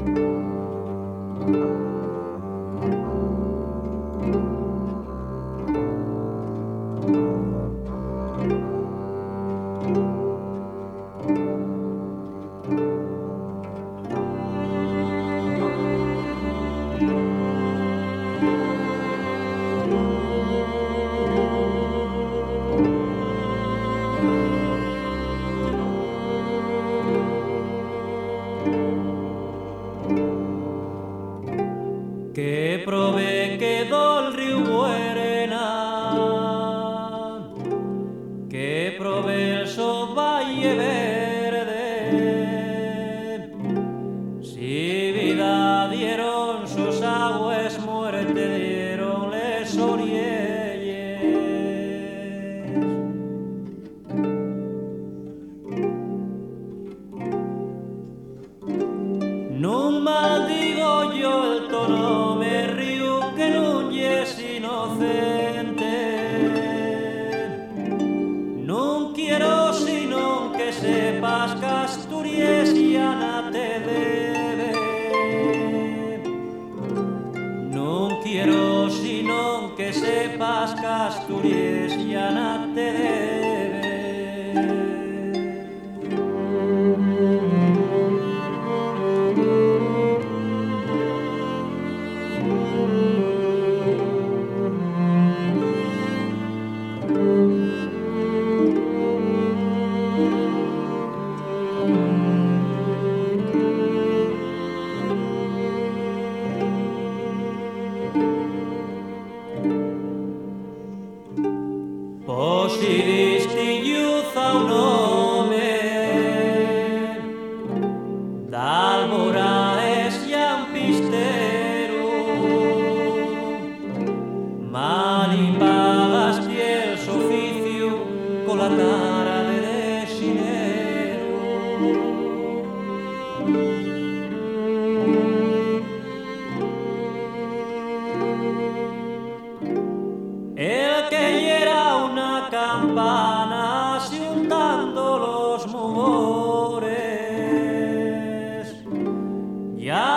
Que prové quedó el río Buerena, que prové el so valle verde, si vida dieron sus aguas, muerte dieron les orielles. No maldigo yo el tono, me río que no es inocente. No quiero sino que sepas que Asturias ya no te debe. No quiero sino que sepas que Asturias ya no te debe. Si distinguiuza un home d'Albora es llampistero, mal y pagaste el oficio con la cara de desinero. El que era una campana si untando los mugores, ya